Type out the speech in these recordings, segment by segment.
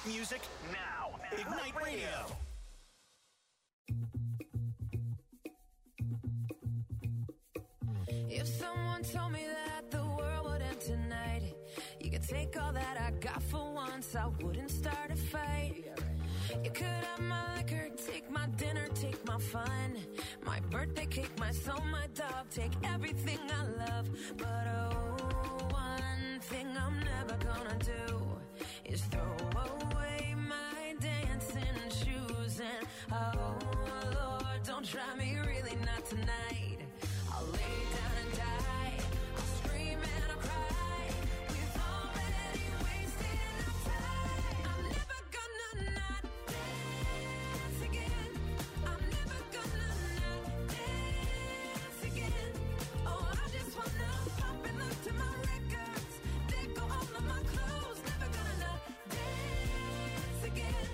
music now. Ignite Radio. If someone told me that the world would end tonight, you could take all that I got for once, I wouldn't start a fight. You could have my liquor, take my dinner, take my fun, my birthday cake, my soul, my dog, take everything I love. But oh, one thing I'm never gonna do is throw away my dancing shoes. And oh Lord, don't try me, really not tonight. I'll lay down and die, I'll scream and I'll cry. We've already wasted enough time. I'm never gonna not dance again. I'm never gonna not dance again. Oh, I just wanna pop and look to my records. They go all of my clothes. Never gonna not dance again.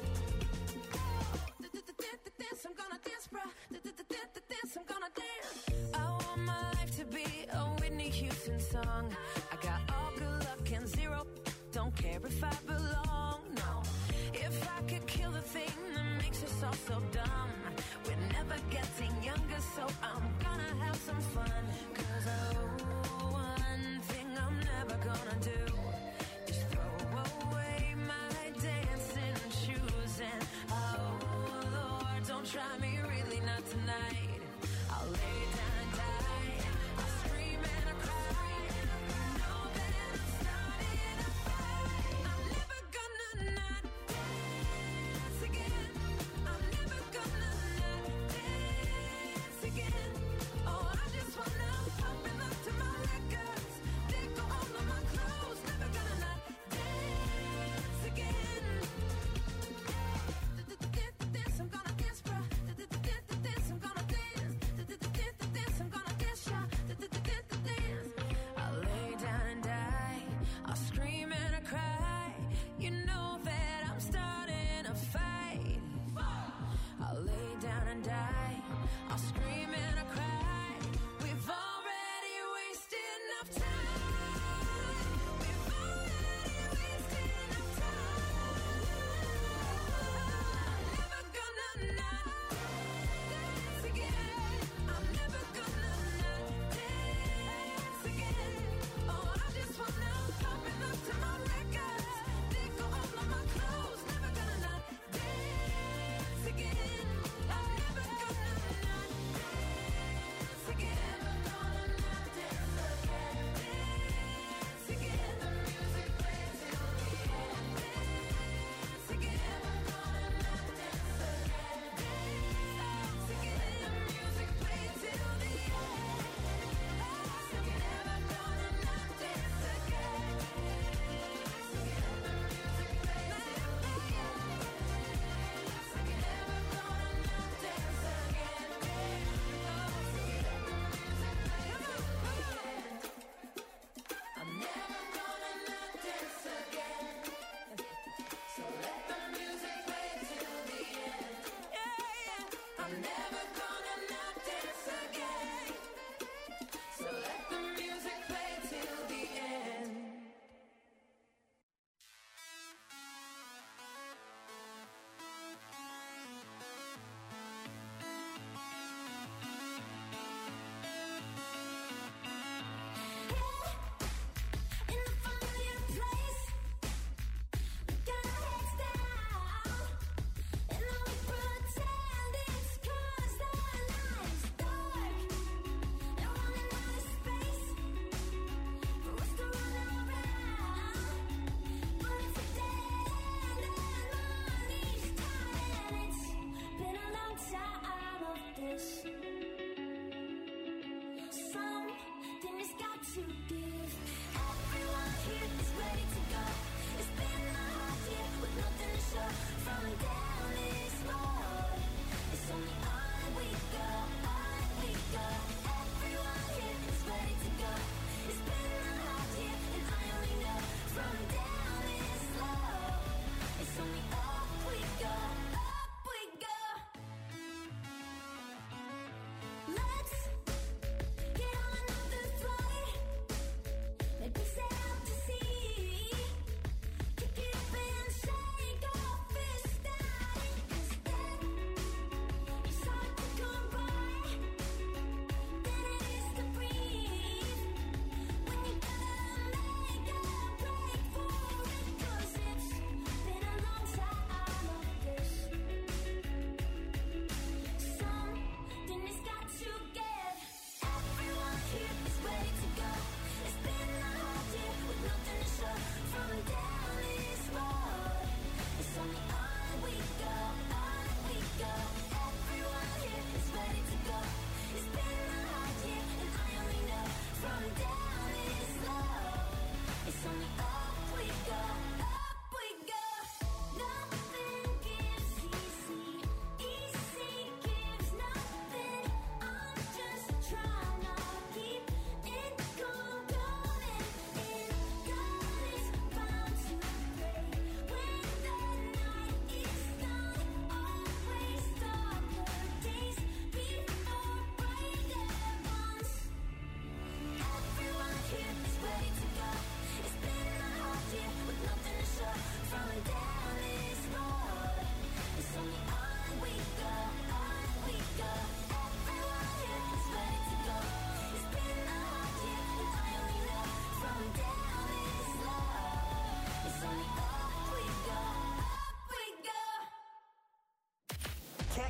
Dance, I'm gonna dance, bruh. Dance, I'm gonna dance. I want my life to be a Whitney Houston song. I got all good luck and zero. Don't care if I belong, no. If I could kill the thing that makes us all so dumb, we're never getting younger, so I'm gonna have some fun. 'Cause oh, one thing I'm never gonna do is throw away my dancing shoes. And oh Lord, don't try me, really not tonight. I'll lay down and die, I'll scream and I'll cry. Know that I'm starting a fight. I'm never gonna not dance again. I'm never gonna not dance again. Oh, I just wanna pop and look to my records. They go all of my clothes. Never gonna not dance again. Dance, I'm gonna dance, bruh.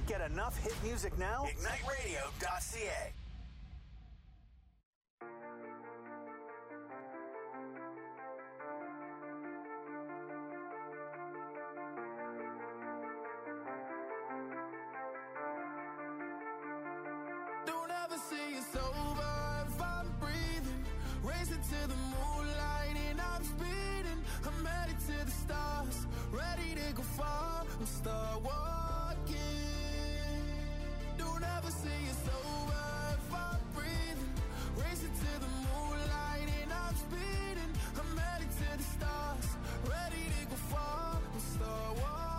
Can't get enough hit music now? IgniteRadio.ca. Don't ever say it's over if I'm breathing. Racing to the moonlight and I'm speeding. I'm headed to the stars, ready to go far and start walking. Don't ever say it's over if I'm breathing. Racing to the moonlight and I'm speeding. I'm headed to the stars, ready to go far and start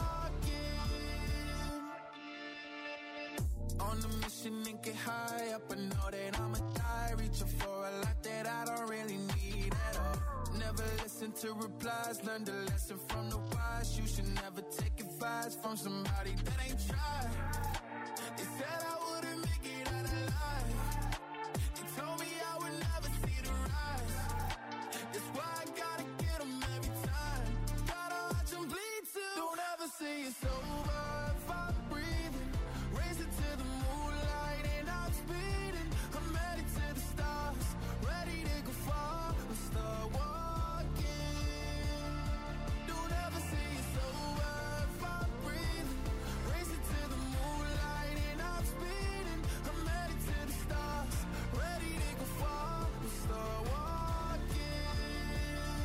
walking. On the mission and get high up, I know that I'ma die. Reaching for a lot that I don't really need at all. Never listen to replies, learn the lesson from the wise. You should never take advice from somebody that ain't tried. They said I wouldn't make it out alive. They told me I would never see the rise. That's why I gotta get them every time. Gotta watch them bleed too. Don't ever say it's over if I'm breathing. Racing to the moonlight and I'm speeding. I'm headed to the stars, ready to go far and start walking. Don't ever say it's over if I'm breathing. Racing to the moonlight and I'm speeding. I'm headed to the stars, ready to go far and start walking.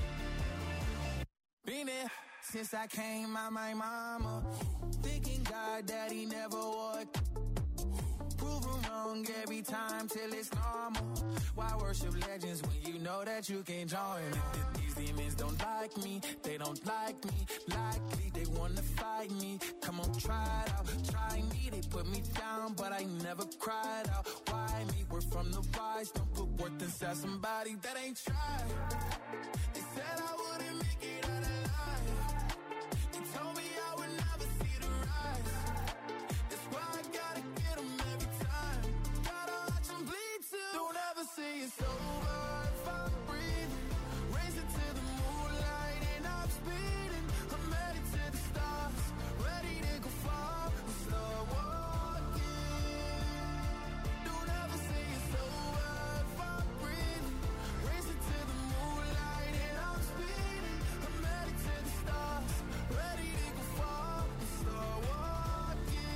Been there since I came out my mama. Thinking God that he never would. Proven wrong every time till it's normal. Why worship legends when you know that you can join? These demons don't like me, they don't like me. Likely they wanna fight me. Come on, try it out, try me. They put me down, but I never cried out. Why me? We're from the wise. Don't put worth inside somebody that ain't tried. They said I wouldn't make it out alive. They told me I would never see the rise. That's why I gotta get them every time. Gotta watch them bleed too. Don't ever say it's over if I'm breathing. Racing to the moonlight and I'm speeding. I'm headed to the stars, ready to go far and start walking. Don't ever say it's over if I'm breathing. Racing to the moonlight and I'm speeding. I'm headed to the stars, ready to go far and start walking.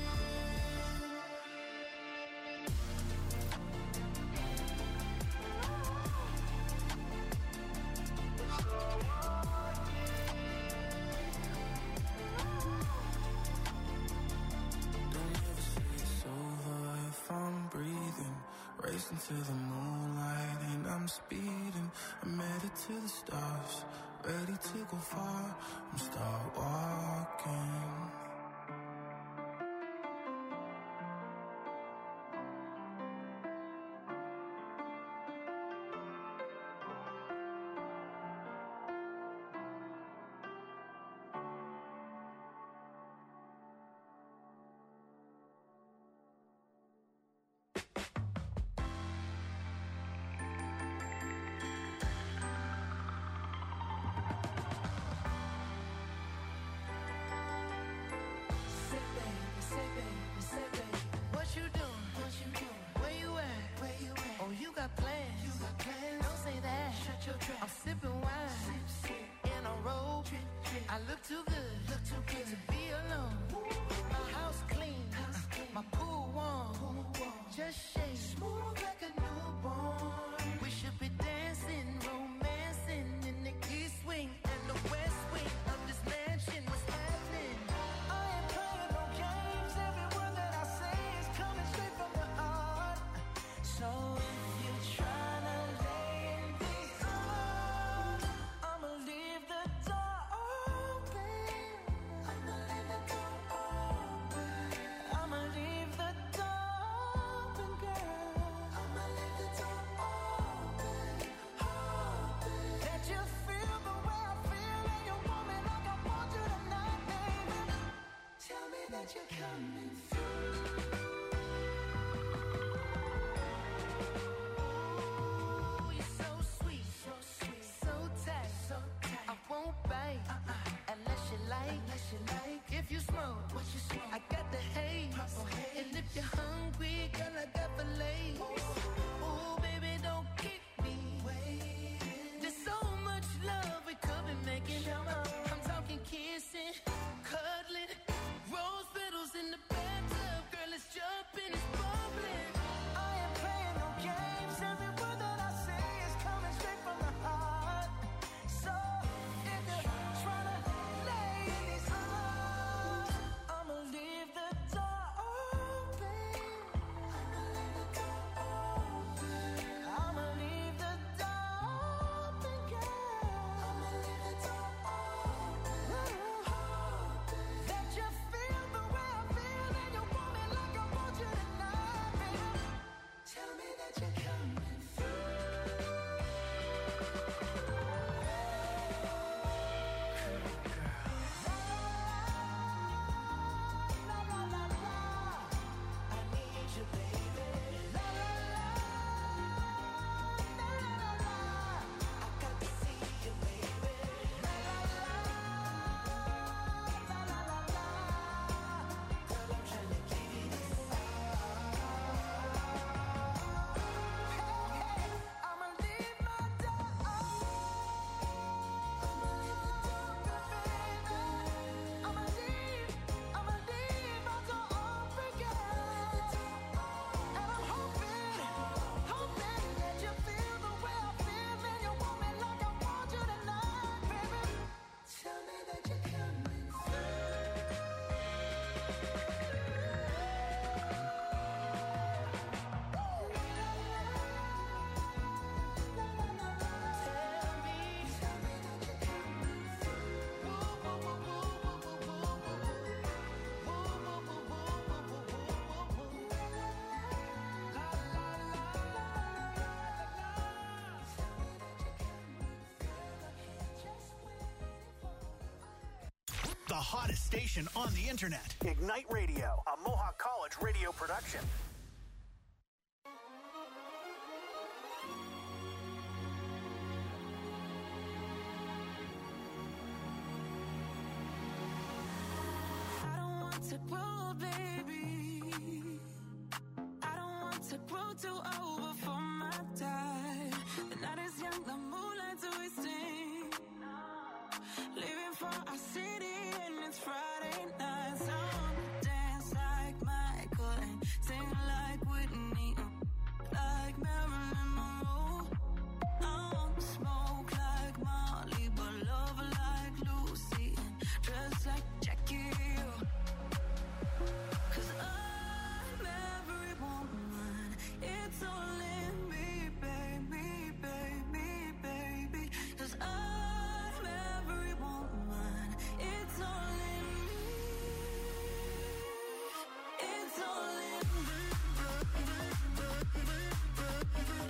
Don't ever say it's over if I'm breathing. Racing to the moonlight and I'm speeding. I'm headed to the stars, ready to go far and start walking. What you doing? Where you at? Oh, you got plans. Don't say that. I'm sipping wine in a robe. I look too good to be alone. My house clean, my pool warm. Just shake smooth like a newborn. We should be dancing, romancing in the east wing and the west wing of this mansion. What's happening? I ain't playing no games. Every word that I say is coming straight from the heart. So if you're trying to lay in these arms, I'ma leave the door open. I'ma leave the door open. I'ma leave the door open, girl. I'ma leave the door open. Let you feel the way I feel, and you want me like I want you tonight, baby. Tell me that you're coming through. You're so sweet, so tight. I won't bite unless you like. If you smoke, what you smoke? I got the haze. And if you're hungry, girl, I got fillets. Ooh, baby, don't keep me waiting. There's so much love we could be making. I'm talking kissing, cuddling, rose petals in the bathtub. Girl, it's jumping, it's bubbling. I ain't playing no games. Every word that I say is coming straight from the heart. So if you're trying to lay in these arms, I'ma leave the door open. I'ma leave the door open, girl. I'ma leave the door open. That you feel the way I feel and you want me like I want you tonight, baby. Tell me that you're coming through. La la la la, I need you, baby. La la la, la la la la, I got to see you, baby. La la la, la la la la, girl, I'm trying to give you this. Hey, I'ma leave my door open. I'ma leave the door open, baby. I'ma leave my door open, girl. And I'm hoping that you feel the way I feel and you want me like I want you tonight, baby. Tell me that you're coming The hottest station on the internet. Ignite Radio, a Mohawk College radio production. I don't want to grow, baby. I don't want to grow too old before my time. The night is young, the moonlight's twisting. Leaving for our city and it's Friday night. So I wanna dance like Michael and sing like Whitney, like Marilyn Monroe. I wanna smoke like Molly, but love like Lucy and dress like Jackie. 'Cause I'm every woman, it's all in me, baby, baby, baby. 'Cause I'm every woman, it's all in me. It's all in me.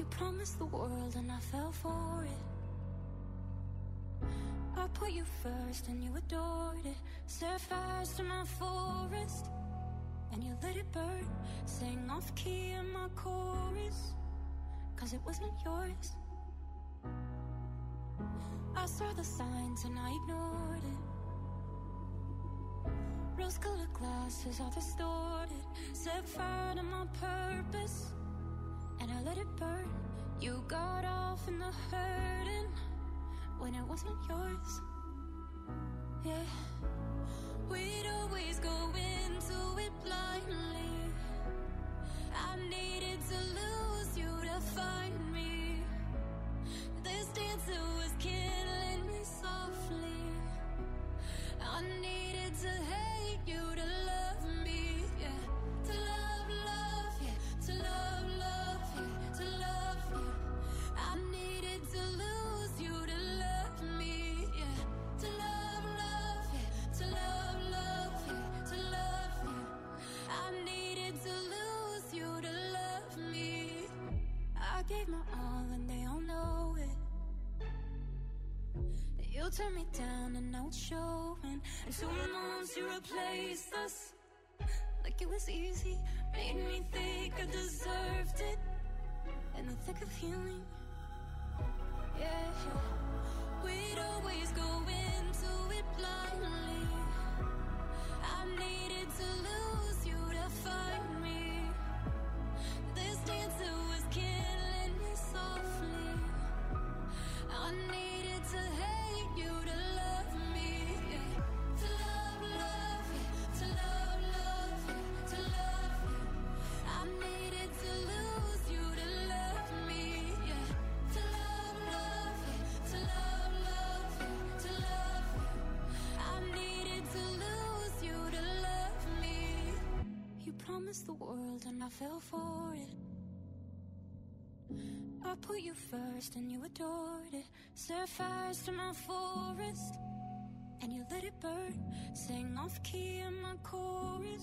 promised the world and I fell for it. I put you first and you adored it. Set fires to my forest and you let it burn. Sang off key in my chorus, cause it wasn't yours. I saw the signs and I ignored it. Rose-colored glasses all distorted. Set fire to my purpose and I let it burn. You got off in the hurting when it wasn't yours. Yeah, we'd always go into it blindly. I needed to lose you to find me. This dancer was killing me softly. I needed to hate you to love me, yeah. To love, yeah. To love, yeah. To love, yeah. I needed to lose you to love me, yeah. To love, yeah. To love, yeah. To love, yeah. I needed to lose you to love me. I gave my all and they all know it. You turned me down and now it's showing. And 2 months you replaced us like it was easy. Made me think I deserved it in the thick of healing. Yeah, we'd always go into it blindly. I needed to lose you to find me. This dancer was killing me softly. I needed to hate you to love me, yeah. To love, yeah. To love, yeah. To love, yeah. I needed to lose you to love me, yeah. To love, yeah. To love, yeah. To love, yeah. I needed to lose you to love me. You promised the world and I fell for it. I put you first and you adored it. Set fires to my forest and you let it burn. Sang off key in my chorus.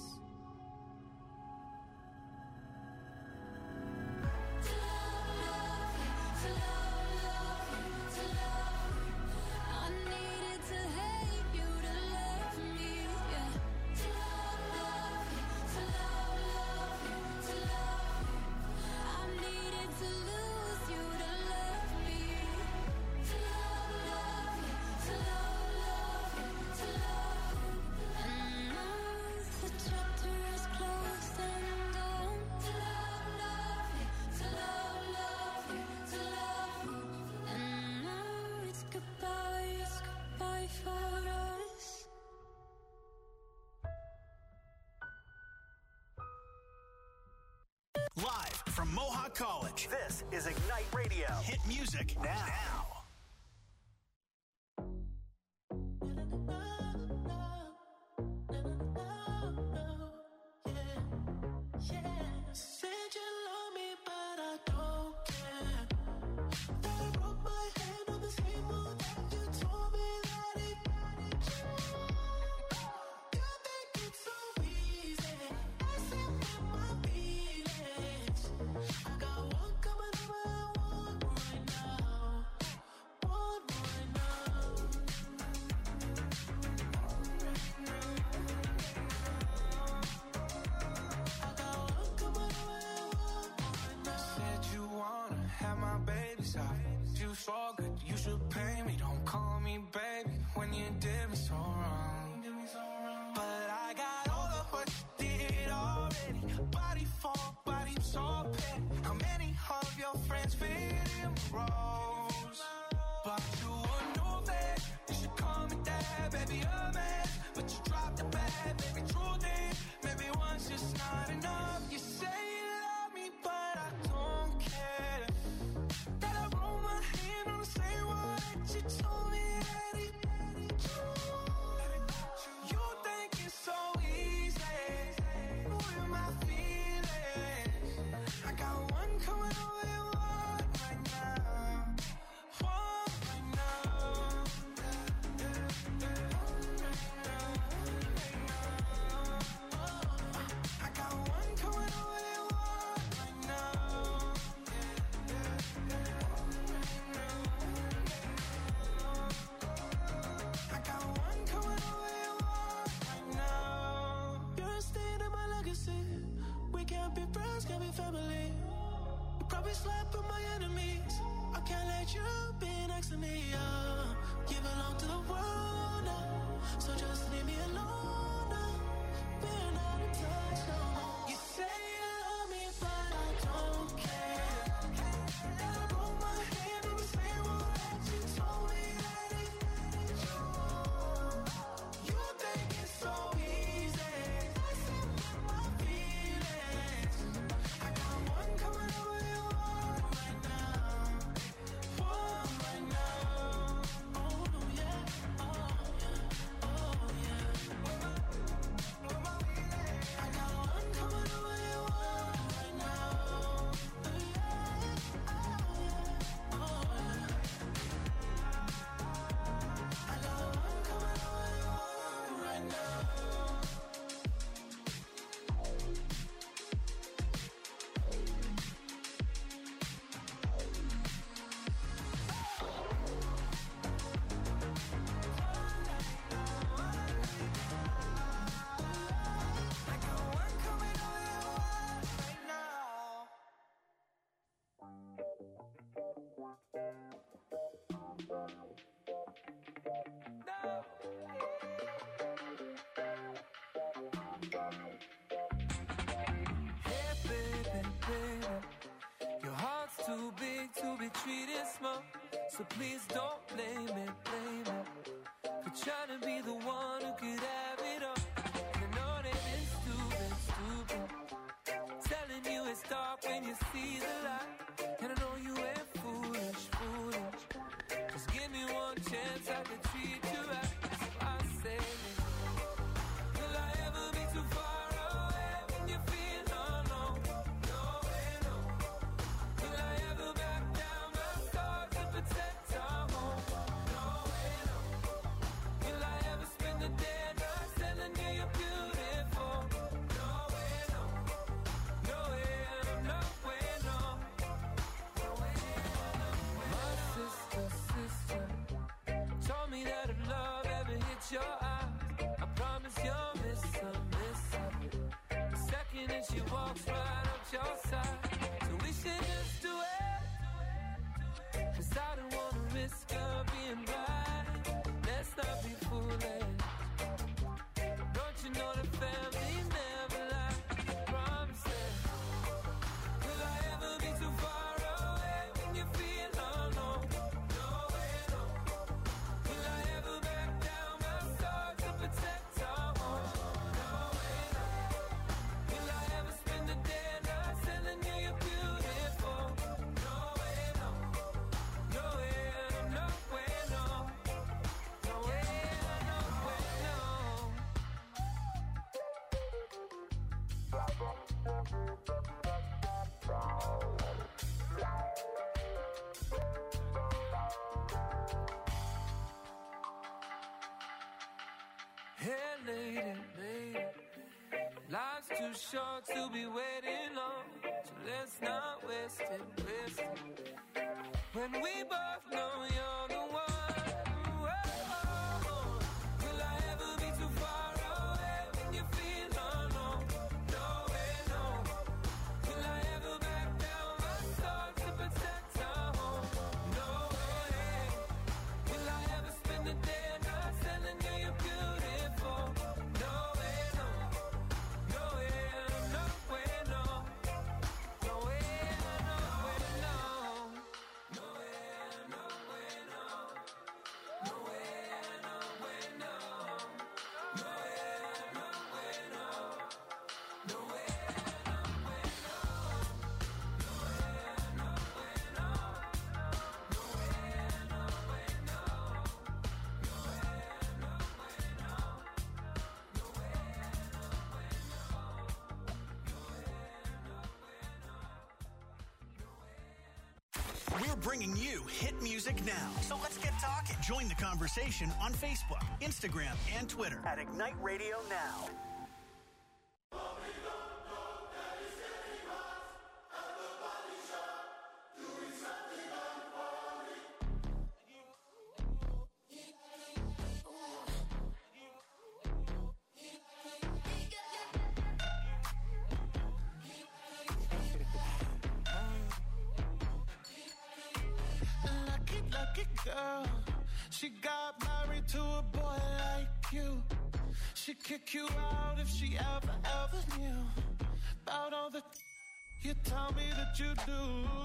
To love, to love, to love. I needed to hate you to love me, yeah. To love, to love, to love. I needed to lose you to love me. To love, to love, to love. And now the chapter is closed and done. To love, to love, to love. And now it's goodbye for us. Live from Mohawk College, this is Ignite Radio. Hit music now. Said you love me, but I don't care. That I broke my hand on the table, that you told me that it. You think it's so easy, messing with my feelings. I got one coming over and one right now. One right now. I got one coming over and one right now. Said you wanna have my baby's eyes. You so good, you should pay me. Don't call me baby when you did me so wrong. But I got all of what you did already. Body for body, so petty. How many of your friends fit in roles? But you would know that you should call me dad, baby, a man. But you dropped the bag, baby, true thing. Maybe once just not enough. You say you love me, but I don't care. That I roll my hand on the same one that you told me that it. You think it's so easy with my feelings. I got one coming over and one right now. next to me, you belong to the world now. So just leave me alone now. Being out of touch no more. You say you love me, but I don't care. And I broke my hand in the same one that you told me that it ain't true. You think it's so easy. Messing with my feelings. I got one coming over you right now. One right now. Oh yeah, oh yeah, oh yeah. I got one coming over you right now. Oh yeah, oh yeah, oh yeah. I got one coming over you right now. I got one coming over you right now. Hey, baby, baby, your heart's too big to be treated small. So please don't blame it for trying to be the one who could have it all. And I know that it's stupid, telling you it's dark when you see the light. And I know you ain't foolish. Just give me one chance, I can treat you right. So I say, will I ever be too far away when you feel alone? No way, no. Will I ever back down my sword to protect our home? No way, no. Will I ever spend the day night telling you you're beautiful? No way, no. No way, no way, no. No way, no. My sister told me that if love ever hits your eyes, I promise you'll miss her. The second that she walks right up your side. So we should just do it, 'cause I don't wanna risk her being blind. Let's not be foolish. Don't you know the family never lies? Promise it. Will I ever be too far away when you feel alone? No way, no. Will I ever back down my sword to protect our home? No way, no. Will I ever spend the day night telling you you're beautiful? No way, no. No way, no way, no. No way, no way, no. Hey, lady, life's too short to be waiting long, so let's not waste it. When we both know you're the one. Whoa. Will I ever be too far away when you feel alone? No way, no. Will I ever back down my sword to protect our home? No way. Will I ever spend the day night telling you you're beautiful? No way, no. No way, no way, no. No way, no way, no. No way, no way, no. No way, no way, no. No way, no way, no. No way, no way, no. No way, no way, no. No way, no way, no. No way, no way, no. No way, We're bringing you hit music now. So let's get talking. Join the conversation on Facebook, Instagram, and Twitter at Ignite Radio Now. Lucky lucky girl. She got married to a boy like you. She'd kick you out if she ever knew about all the you tell me that you do.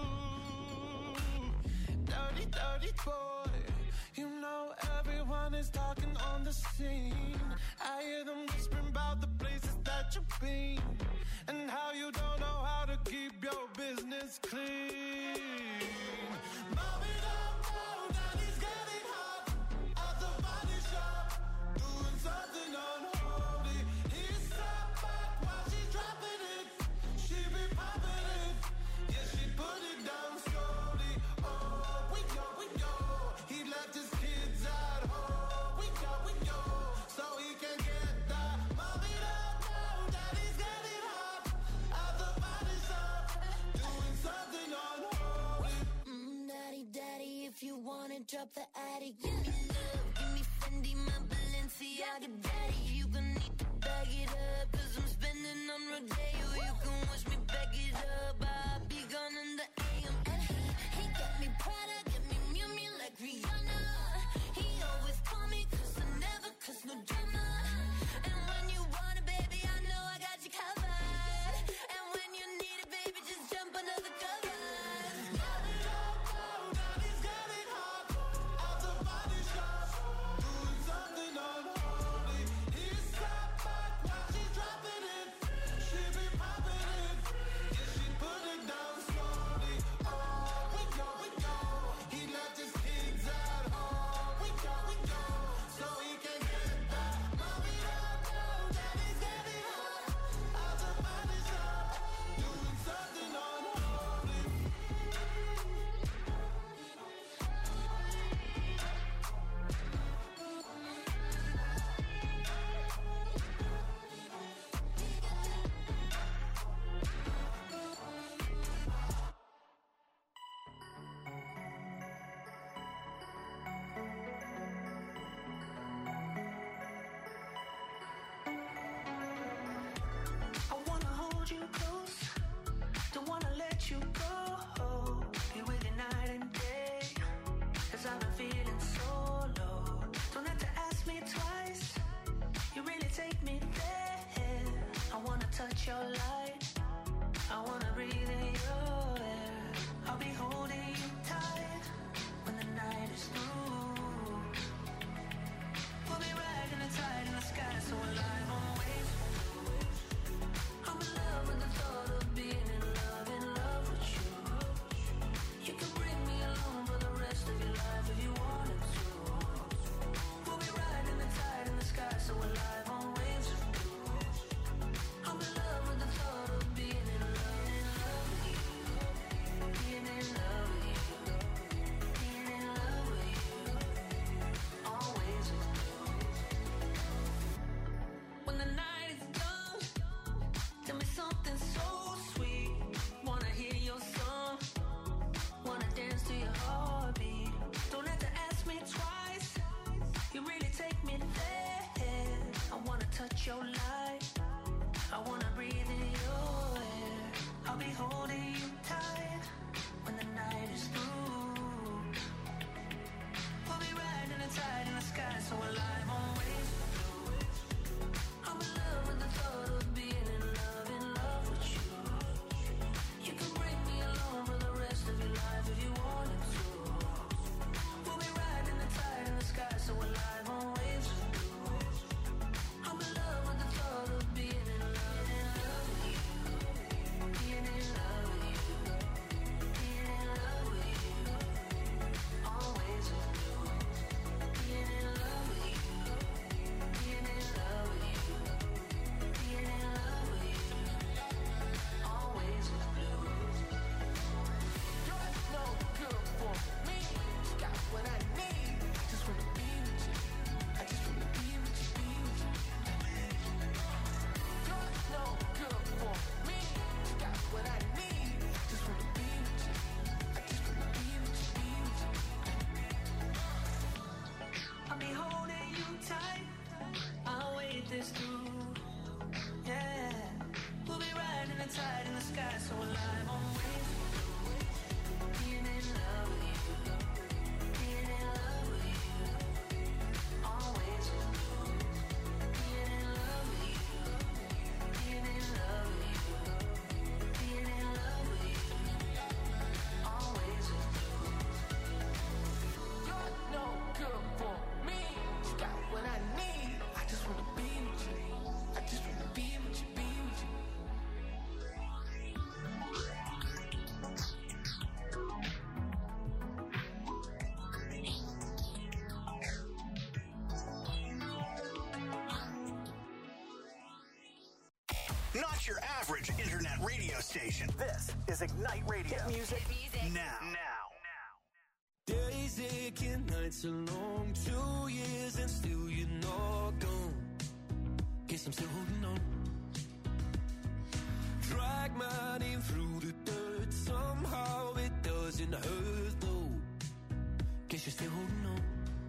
Dirty, dirty boy. You know everyone is talking on the scene. I hear them whispering about the places that you've been and how you don't know how to keep your business clean. Mom it up now, daddy's getting hot at the body shop, doing something unholy. He sat back while she's dropping it. She be popping it, yeah, she put it down slowly. Oh, we go. He left his kids at home. We go, so he can get that. Mom it up now, daddy's getting hot at the body shop, doing something unholy. Daddy, if you wanna drop the attic, give me love, give me Fendi, my Balenciaga daddy. You gon' need to bag it up, cause I'm spending on Rodeo. You can watch me back it up, I'll be gone in the AM. And he got me Prada, get me Miu Miu like Rihanna. He always call me cause I never cause no drama. And when you want it, baby, I know I got you covered. And when you need it, baby, just jump under the covers. Daddy's getting hot at the body shop, doing something unholy. He sat back while she's dropping it. She be popping it, yeah, she put it down slowly. Oh, we go. He left his kids at home. We go, so he can get that. Mommy don't know daddy's getting hot at the body shop, doing something unholy. I wanna hold you close, don't wanna let you go. Be with you night and day, cause I've been feeling so low. Don't have to ask me twice, you really take me there. I wanna touch your light, I wanna breathe in your air. I'll be holding you tight when the night is through. We'll be riding the tide in the sky, so alive on waves. I'm in love with the thought of being in love with you. You can bring me along for the rest of your life if you wanted to. We'll be riding the tide in the sky, so alive on waves of blue. I'm in love with the thought of being in love with you. Being in love with you. not your average internet radio station. This is Ignite Radio. Hit music now. Days aching, nights are long, 2 years and still you're not gone. Guess I'm still holding on. Drag my name through the dirt, somehow it doesn't hurt though. Guess you're still holding on.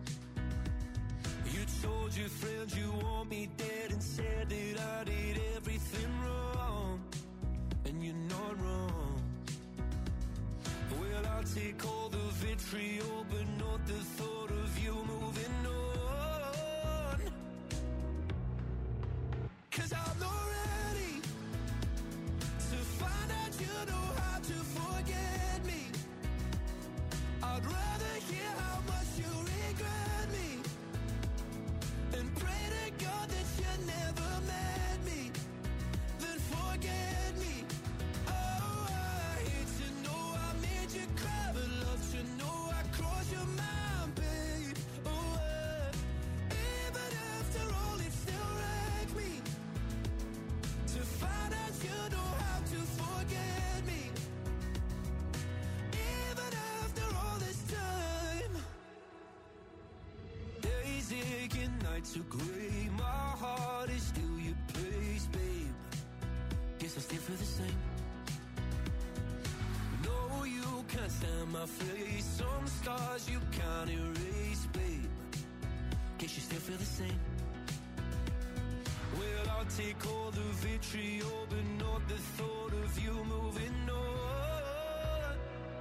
You told your friends you want me dead and said that I did everything wrong. And you're not wrong. Well, I'll take all the vitriol, but not the thought of you moving on. 'Cause I'm not ready to find out you know how to forget me. I'd rather hear how much you regret me and pray to God that you never met me, then forget me. Oh, I hate to know I made you cry, but love to know I crossed your mind, babe. Oh, even after all, it still wrecked me to find out you know how to forget me. Even after all this time, days aching, nights are gray. My heart is still your place, babe. Guess I still feel the same. No, you can't stand my face. Some scars you can't erase, babe. Guess you still feel the same. Well, I'll take all the vitriol, but not the thought of you moving on.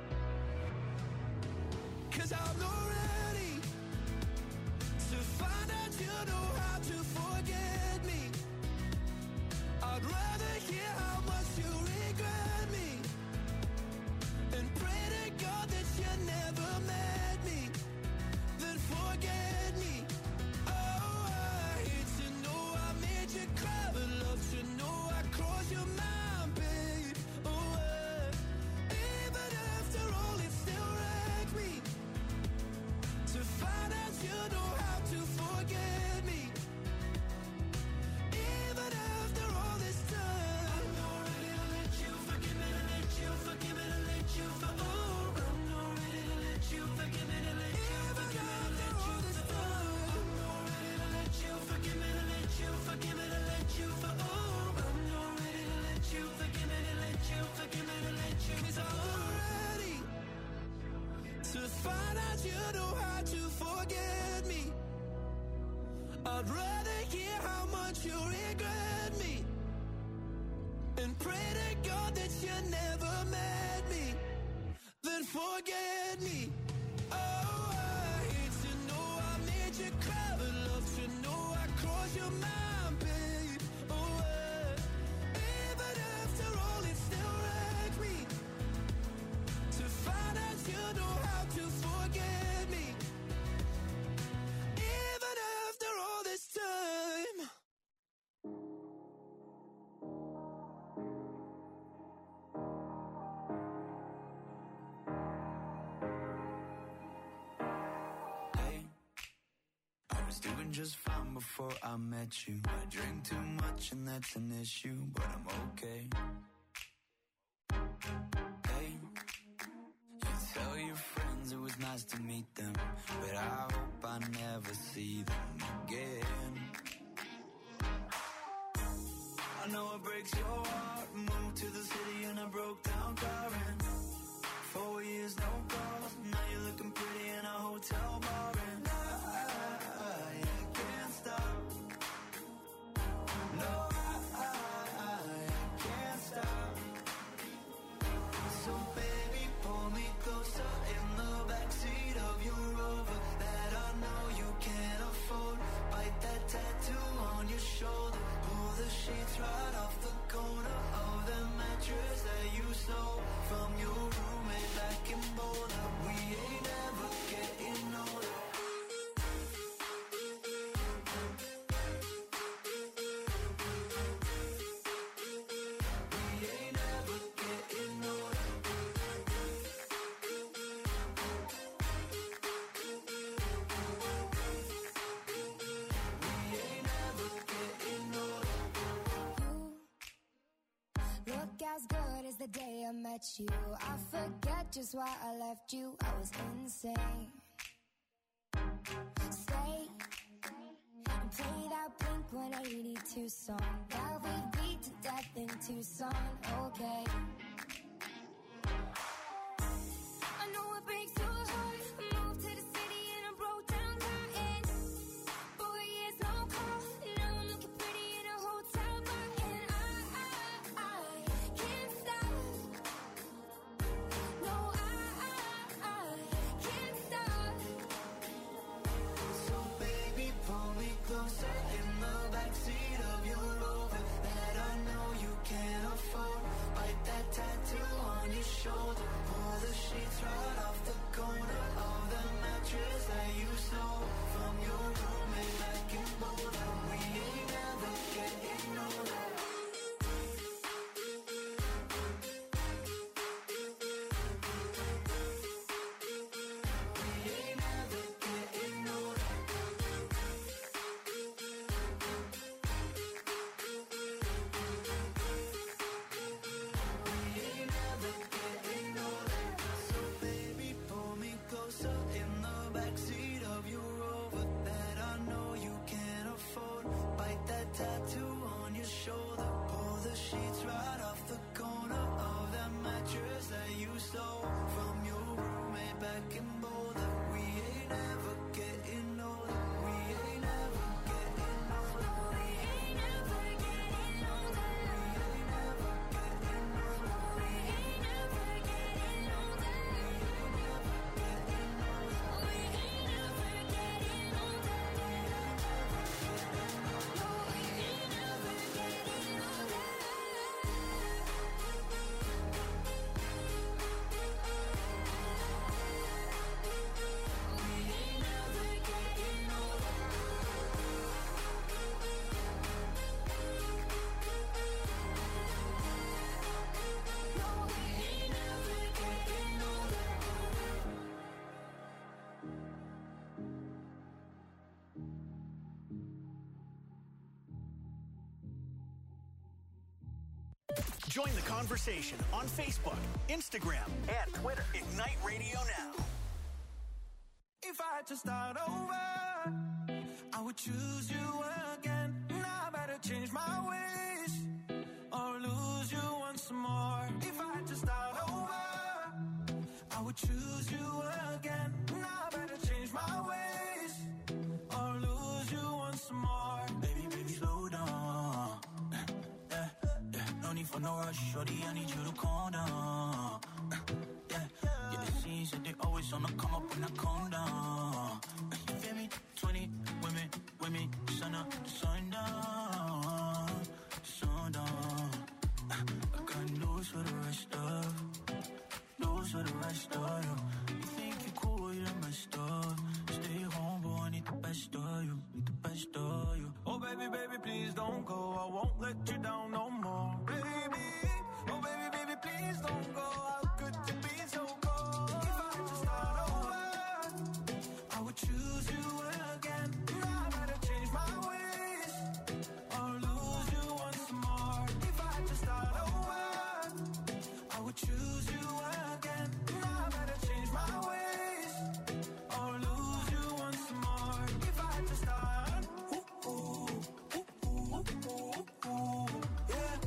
'Cause I'm not ready to find out you know how to forget me. I'd rather hear how much you regret me and pray to God that you never met me, then forget me. Oh, I hate to know I made you cry, but love to know I crossed your mind, babe. Oh, even after all, it still wrecked me to find out you know how to forget me. Even after all this time, I'm not ready to let you forgive me, to let you forgive me, to let you for. Oh, I'm not ready to let you forgive me, to let you forgive me, to let you for. I'm not ready to let you forgive me, to let you forgive me, to let you for. Oh, I'm not ready to let you forgive me, to let you forgive me, to let you. 'Cause I'm not ready to find out you know how to forget me. I'd rather hear how much you regret me and pray to God that you never met me, then forget me. Oh, I hate to know I made you cry, but love to know I crossed your mind, babe. Oh, even after all, it still wrecked me to find out you know how to forget me. Even after all this time. Hey, I was doing just fine before I met you. I drink too much and that's an issue, but I'm okay. Hey, you tell your friends it was nice to meet them, but I hope I never see them again. I know it breaks your heart. Moved to the city in a broke down car and 4 years no calls. Now you're looking pretty in a hotel bar and I can't stop. No, I can't stop. So baby, pull me closer in the backseat of your Rover that I know you can't afford. Bite that tattoo on your shoulder. Pull the sheets right off the corner of the mattress that you stole from your roommate back in Boulder. We ain't never at you. I forget just why I left you. I was insane. Stay and play that Blink-182 song that we beat to death in Tucson. Okay. I know it breaks your heart. Moved to the city and I broke down crying. 4 years, no call. Now I'm looking pretty in a hotel bar. And I can't stop. No, I can't stop. So baby, pull me closer in the backseat of your Rover that I know you can't afford. Bite that tattoo on your shoulder. Pull the sheets right off the corner of the mattress that you stole from your roommate back in Boulder. We ain't never getting older. We ain't never getting older. We ain't never getting older. So baby, pull me closer in the backseat of your Rover that I know you can't afford. Bite that tattoo on your shoulder. Pull the sheets right off the corner of that mattress that you stole from your roommate back in Boulder. We ain't never getting older. We ain't never getting older. We ain't never getting older. We ain't never getting older. We ain't never getting older. We ain't never getting older. We ain't never getting older. No, we ain't never getting older. We ain't never getting older. No, we ain't never getting older. Join the conversation on Facebook, Instagram, and Twitter. Ignite Radio Now. If I had to start over, I would choose you again. Now I better change my ways or lose you once more. If I had to start over, I would choose you again. Now I better change my ways or lose you once more. Baby, baby, slow down. Yeah, yeah. No need for no rush, shorty. I need you to calm down. Yeah, it seems that they always on the come up when I calm down. You feel me? 20 women, sun up, sundown, sundown. I got news for the rest of you. You think you're cool, you're messed up. Stay home, boy, I need the best of you, Oh, baby, baby, please don't go. I won't let you down no more. Baby, oh, baby, baby, please don't go. How could you be so cold? If I had to start over, I would choose you again. Now I better change my ways or lose you once more. If I had to start over, I would choose you again. Now I better change my ways or lose you once more. If I had to start, yeah.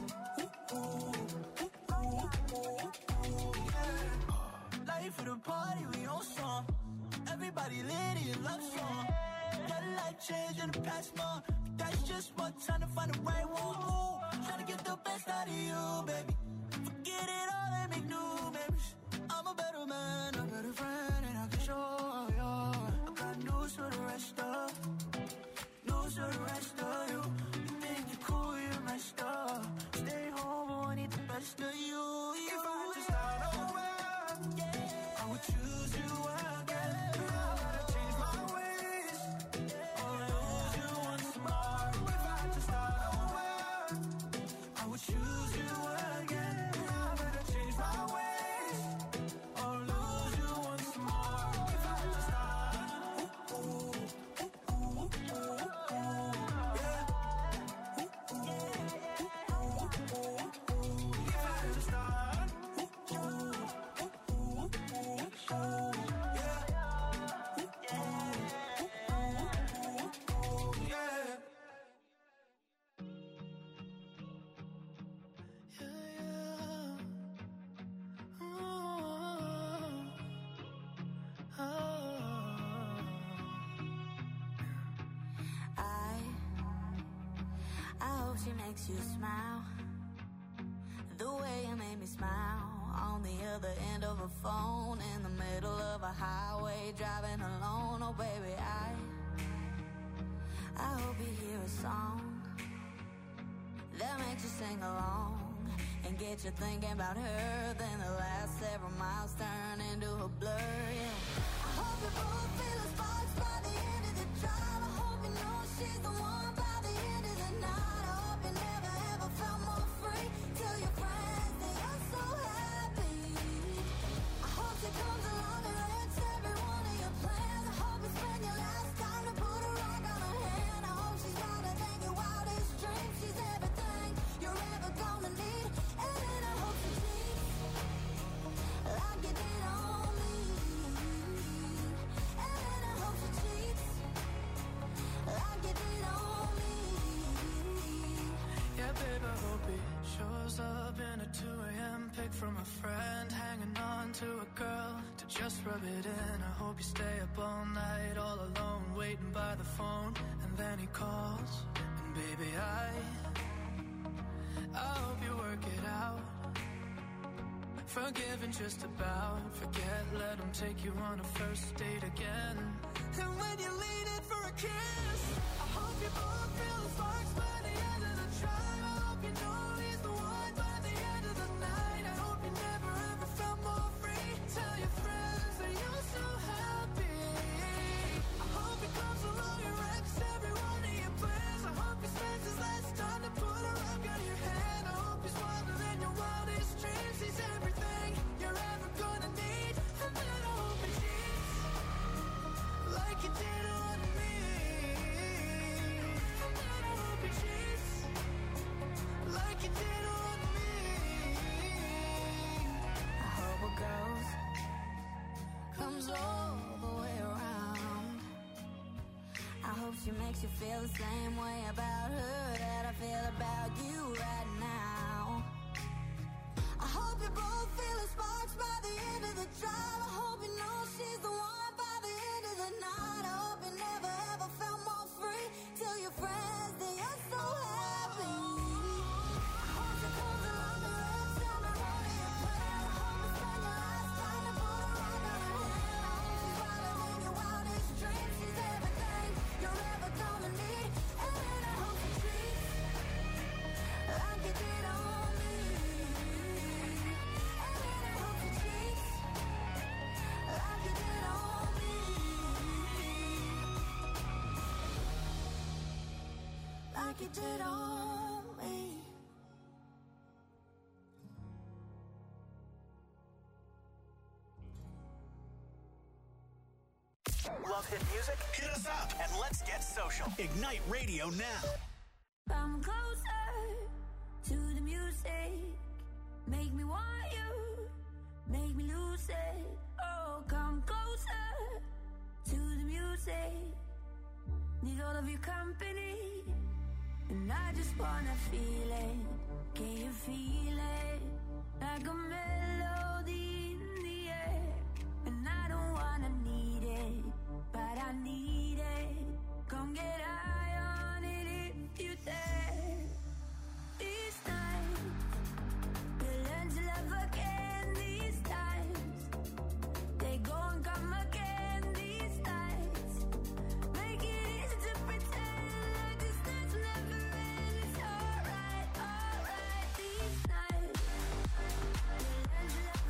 Life for the party, we on song. Everybody lit in love song. Got a life change in the past month. That's just one time to find the right one. Ooh, trying to get the best out of you, baby. Forget it all and make new memories. I'm a better man, a better friend, and I can show you. I got news for the rest of you. You think you're cool, you're messed up. Stay home, I need the best of you. If I had to start over, I would choose you again. Now I gotta change my ways or lose you once more. If I had to start over, I would choose you again. Now I better change my ways or lose you once more. makes you smile. The way you made me smile. On the other end of a phone, in the middle of a highway, driving alone. Oh baby, I hope you hear a song that makes you sing along and get you thinking about her. Then the last several miles turn into a blur, yeah. I hope you both feel the sparks by the end of the drive. I hope you know she's the one by the end of the night. I hope you never ever felt more free. Tell your friends that you're so happy. I hope she comes along and wrecks every one of your plans. I hope you spend your last time to put a rock on her hand. I hope she's louder than your wildest dreams. She's everything you're ever gonna need. And then I hope she cheats like you did on me. And then I hope she cheats like you did on me. Yeah, babe, I hope he shows up in a 2 a.m. pic from a friend, hanging on to a girl to just rub it in. I hope you stay up all night, all alone, waiting by the phone, and then he calls. And baby, I hope you work it out. Forgiving just about, forget, let him take you on a first date again. And when you lean in for a kiss, I hope you both feel the sparks by the end of the drive. I hope you know he's the one by the end of the night. I hope you never ever felt more free. Tell your friends that you're so happy. I hope he comes along and wrecks every one of your plans. I hope he spends his last time to put a rock on your hand. I hope he's wilder than your wildest dreams. He's everything you're ever gonna need. And then I hope he cheats like you did on me. And then I hope he cheats like you did on me. I hope a ghost comes all the way around. I hope she makes you feel the same way about her that I feel about you right now. I hope you both feel the sparks by the end of the drive. I hope you know she's the one by the end of the night. I hope you never ever felt more free. Tell your friends that you're so happy. I hope she comes along and wrecks every one of your plans. I hope you spend your last time to put a rock on her hand. I hope she's wilder than your wildest dreams. She's everything you're ever gonna need. And then I hope she treats like you did on me. And then I hope she treats like you did on me. Like you did on me. Love hit music? Hit us up and let's get social. Ignite Radio now. Come closer to the music. Make me want you. Make me lose it. Oh, come closer to the music. Need all of your company. And I just wanna feel it. Can you feel it? Like a melody in the air. And I don't wanna need it, but I need it. Come get high on it if you dare. These times, we'll learn to love again. These times, they go and come again. These nights, make it easy to pretend like this night's never end. It's alright, alright. These nights, we'll learn to love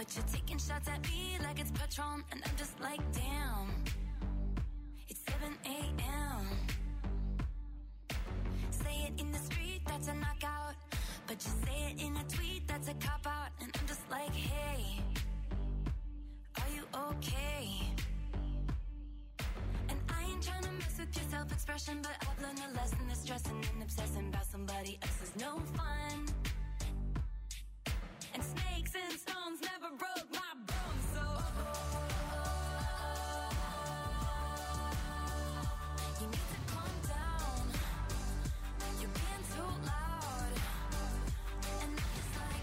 But you're taking shots at me like it's Patron, and I'm just like, damn. It's 7 a.m. Say it in the street, that's a knockout. But you say it in a tweet, that's a cop-out. And I'm just like, hey, are you okay? And I ain't trying to mess with your self-expression, but I've learned a lesson that stressing and obsessing about somebody else is no fun. And snakes and stones never broke my bones, so you need to calm down. You're being too loud. And I'm just like,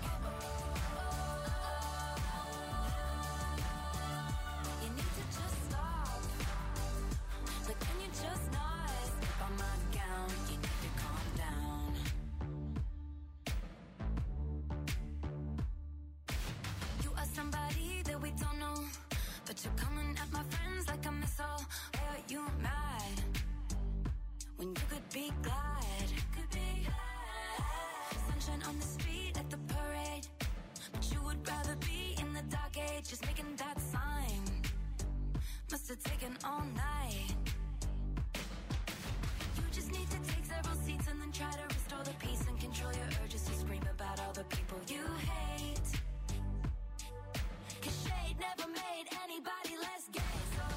you need to just stop. But can you just not step on my gown? You need to calm down. You are somebody that we don't know, but you're coming at my friends like a missile. Why are you mad when you could be glad? Could be glad. Sunshine on the street at the parade, but you would rather be in the dark age, just making that sign. Must have taken all night. You just need to take several seats and then try to restore the peace and control your urges to scream about all the people you hate. 'Cause shade never made anybody less gay, so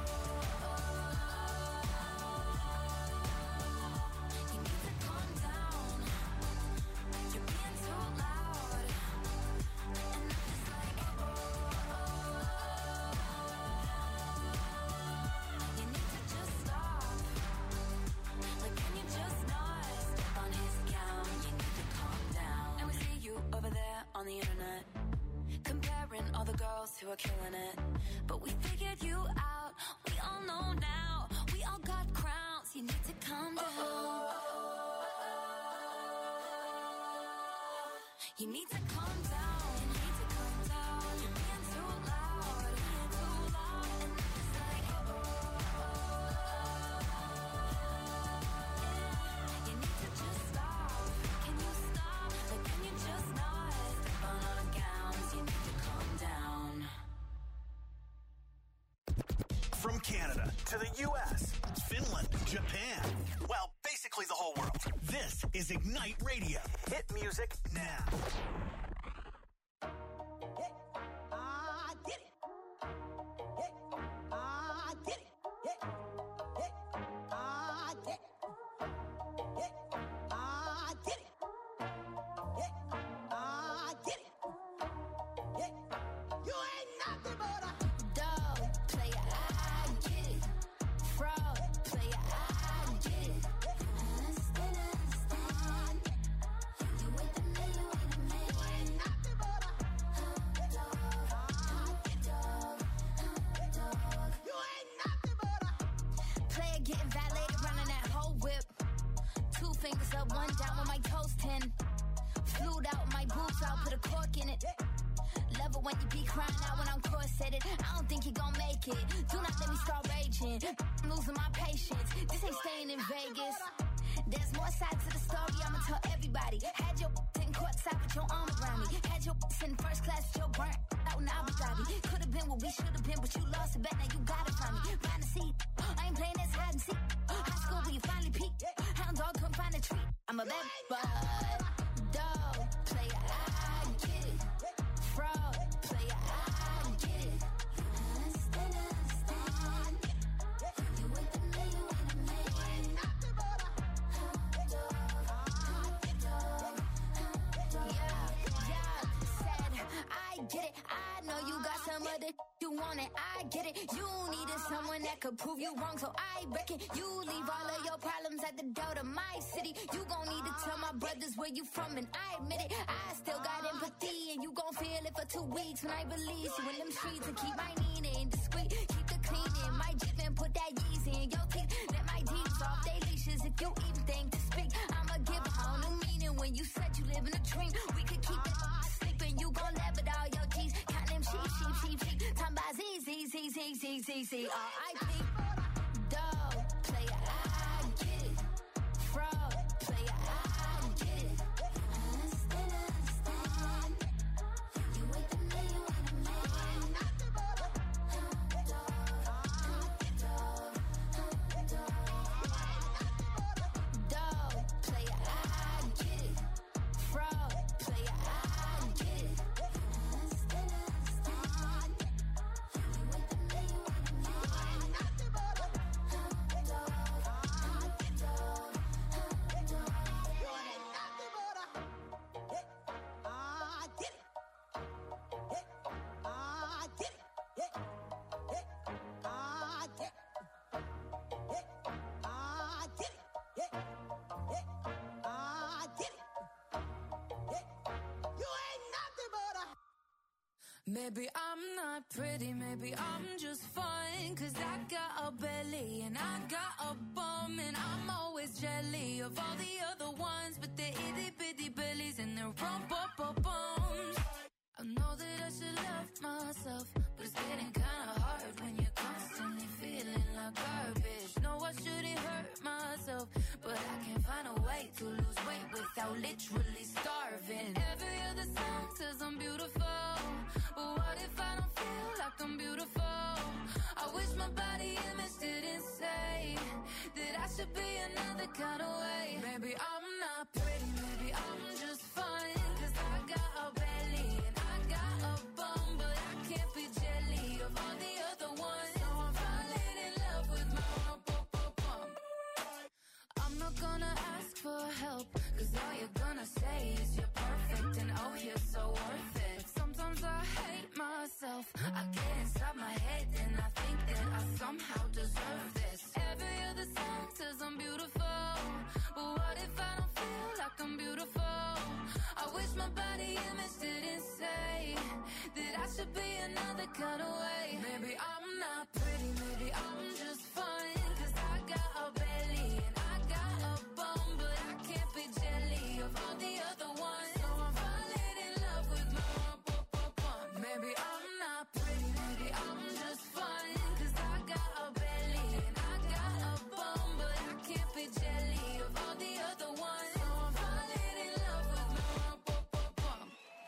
you need to calm down. You're being too loud. And I'm just like, you need to just stop. Like, can you just not step on his gown? You need to calm down. And we see you over there on the internet, comparing all the girls who are killing it. But we figured you out. We all know now. We all got crowns. You need to calm down. You need to calm down. You need to calm down. You're being too loud. Being too loud. And I'm just like, you need to just stop. Can you stop? Like, can you just not step on our gowns? You need to calm down. From Canada to the U.S., Finland, Japan, well, basically the whole world. This is Ignite Radio. Hit music now. Getting valet, running that whole whip. 2 fingers up, 1 down with my toes 10. Flued out, my boobs out, put a cork in it. Love it when you be crying out when I'm corseted. I don't think you gon' make it. Do not let me start raging. I'm losing my patience. This ain't staying in Vegas. There's more sides to the story, I'ma tell everybody. Had your sitting courtside with your arm around me. Had your in first class with your burnt out in Abu Dhabi. Could've been what we should've been, but you lost it back, now you gotta find me. Find a seat, I ain't playing this hide and seek. High school where you finally peak. Hound dog couldn't find a treat. I'm a bad bud. Dog, player, I get it. Fraud, player, I get it. Understand. You with me, you with me. Get it, I know you got some other you want it, I get it. You needed someone that could prove you wrong, so I reckon you leave all of your problems at the door to my city. You gon' need to tell my brothers where you from, and I admit it. I still got empathy, and you gon' feel it for 2 weeks when I release you in them streets and keep my meaning discreet. Keep the cleaning, my Jeep and put that Yeezy in your teeth. Let my D's off they leashes if you even think to speak. I'ma give a whole new meaning when you said you live in a dream. We could keep it sleeping, you gon' laugh at all your G's. Count them sheep. Time by Z. R.I.P. Dog, player, I get it. Fraud, player, I get it. Understand. You with me, you with me. Maybe I'm not pretty, maybe I'm just fine. Cause I got a belly and I got a bum. And I'm always jelly of all the other ones with their itty bitty bellies and their rump-up-up-bums. I know that I should love myself, but it's getting kinda hard when you're constantly feeling like garbage. No, I shouldn't hurt myself, but I can't find a way to lose weight without literally starving. Every other song says I'm beautiful, but what if I don't feel like I'm beautiful? I wish my body image didn't say that I should be another kind of way. Maybe I'm not pretty, maybe I'm just fine. Cause I got a belly and I got a bum, but I can't be jelly of all the other ones. So I'm falling in love with my rump-up-up-bum. I'm not gonna ask for help, cause all you're gonna say is you're perfect and oh you're so worth it. But sometimes I hate myself, I get inside my head and I think that I somehow deserve this. Every other song says I'm beautiful, but what if I don't feel like I'm beautiful? I wish my body image didn't say that I should be another kind of way. Maybe I'm not pretty, maybe I'm just fine. Cause I got a belly and I got a bum, but I can't be jelly of all the other ones. So I'm falling in love with my rump-up-up-bum. Maybe I'm not pretty, maybe I'm just fine. Cause I got a belly and I got a bum, but I can't be jelly of all the other ones. So I'm falling in love with my rump-up-up-bum.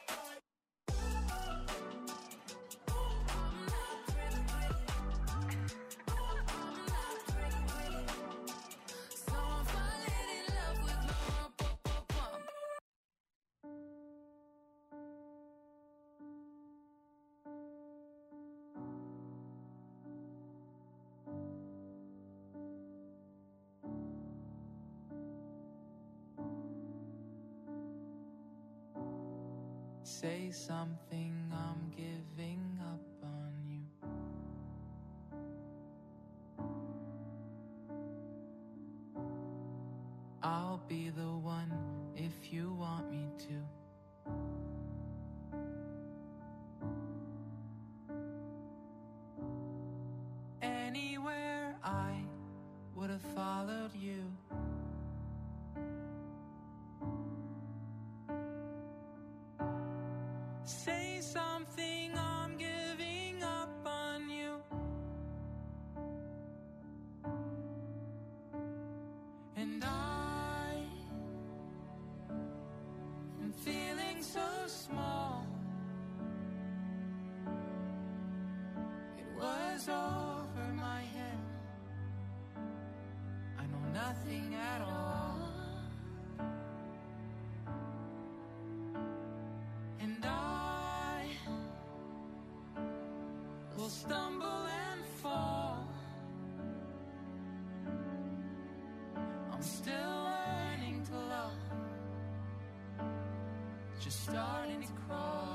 I'm not pretty, I'm not pretty, so I'm falling in love with my rump-up-up-bum. Say something, I'm giving up on you. I'll be the one if you want me to. Anywhere I would have followed you. Say something, I'm giving up on you. And I am feeling so small. It was over my head. I know nothing at all. And I will stumble and fall. I'm still learning to love, just starting to crawl.